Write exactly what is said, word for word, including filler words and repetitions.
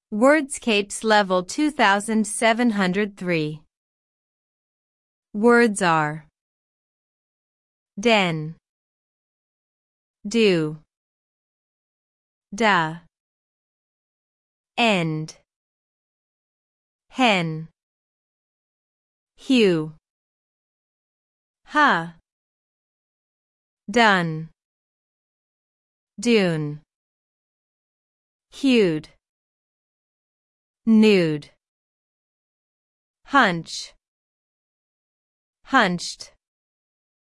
Wordscapes Level two thousand seven hundred three. Words are den, do, da, end, hen, hue, ha, done, dune, hued, nude, hunch, hunched.